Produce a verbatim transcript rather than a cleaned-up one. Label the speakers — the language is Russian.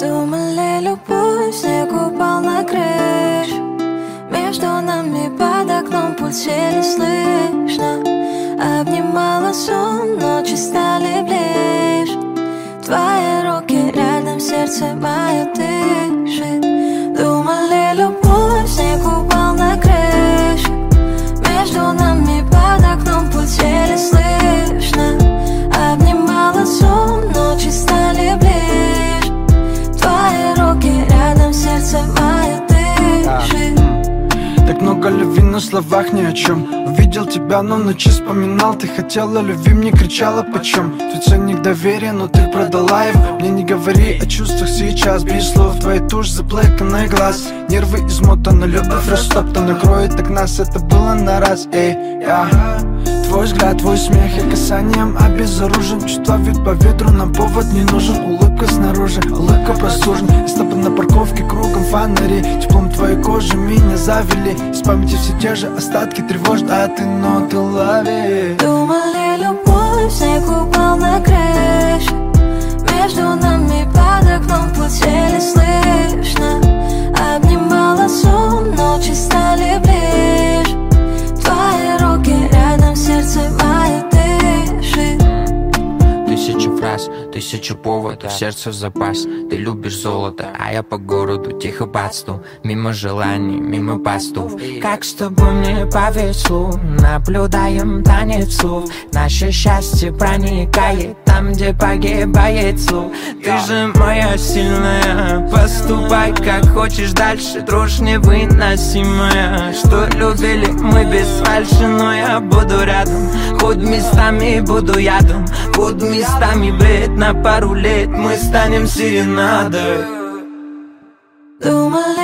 Speaker 1: Думали, любовь, снег упал на крышу. Между нами под окном пульс еле слышно. Обнимала сон, ночи стали ближе. Твои руки рядом, сердце мое дышит. Думали, любовь, снег упал на крышу. Между нами под окном пульс еле слышно. Обнимала сон, ночи стали ближе. Твои руки рядом, сердце мое дышит.
Speaker 2: Так много любви на словах ни о чем. Увидел тебя, но ночи вспоминал. Ты хотела любви, мне кричала почем. Твой ценник доверия, но ты продала его. Мне не говори о чувствах сейчас, без слов. Твоя тушь, заплаканный глаз. Нервы измотаны, любовь растоптана. Кроет так нас, это было на раз. Эй, я твой взгляд, твой смех, я касанием обезоружен. Чувства вьют по ветру, нам повод не нужен. Улыбка снаружи, улыбка простужена. Из стопа на парковке, кругом фонари. Теплом твоей кожи меня завели. Из памяти все те же остатки тревожат, а ты ноты лови.
Speaker 1: Думали, любовь, снег упал на крышу. Между нами под окном пульс еле слышно. Обнимала сон, ночи стали ближе. Твои руки рядом, сердце мое дышит.
Speaker 3: Тысяча фраз, тысяча поводов, сердце в запас. Ты любишь золото, а я по городу тихо подсту. Мимо желаний, мимо постов. Как с тобой мне повезло, наблюдаем танец слов. Наше счастье проникает там, где погибает слов. Ты же моя сильная, поступай как хочешь дальше. Дрожь невыносимая, что любили мы без фальши. Но я буду рядом, хоть местами буду ядом, хоть местами бред. На пару лет мы станем серенадой.
Speaker 1: Думали,